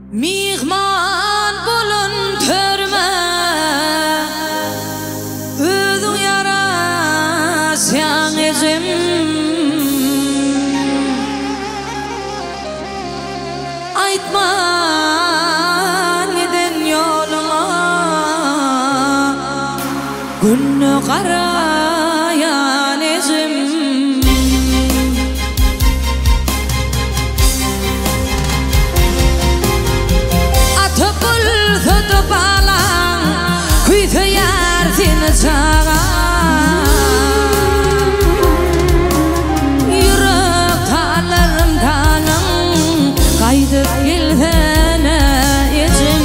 Mihman bolun törme özüň yarasaň ezim aýtman eden ýoluňa günni garaýan ezim yürek talarım tanım kaydıp gelene ezim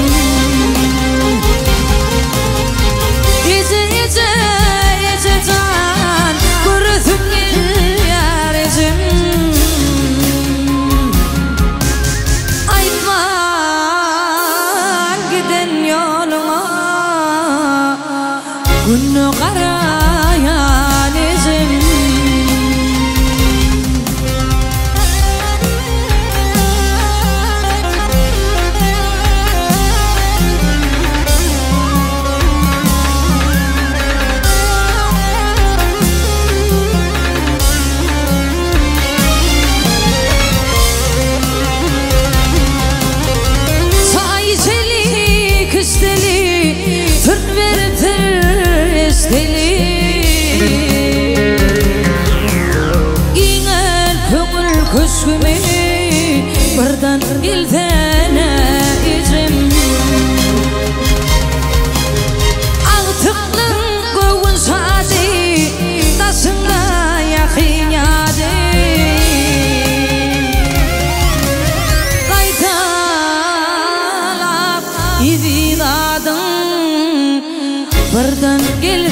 ece can görüsüm gelýär ezim aýtman giden ýoluňa günni garaýan ezim saýçeli küsteli türk veripdir esteli iňel köňül köşgümi birden iltene ezim agtyqlyň gowun sady daşynda ýakynýady gaýtalap izidadyň birden